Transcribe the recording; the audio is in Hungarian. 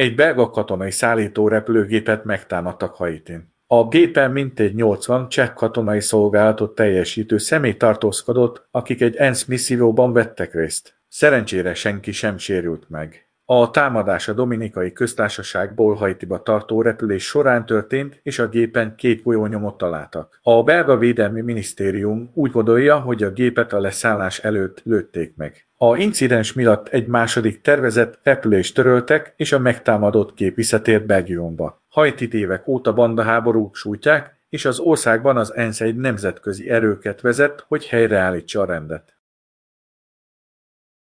Egy belga katonai szállító repülőgépet megtámadtak Haitin. A gépen mintegy 80 cseh katonai szolgálatot teljesítő személy tartózkodott, akik egy ENSZ misszióban vettek részt. Szerencsére senki sem sérült meg. A támadás a Dominikai Köztársaságból Haitiba tartó repülés során történt, és a gépen 2 golyónyomot találtak. A belga védelmi minisztérium úgy gondolja, hogy a gépet a leszállás előtt lőtték meg. A incidens miatt egy második tervezett repülést töröltek, és a megtámadott gép visszatért Belgiumba. Haitit évek óta bandaháborúk sújtják, és az országban az ENSZ egy nemzetközi erőket vezet, hogy helyreállítsa a rendet.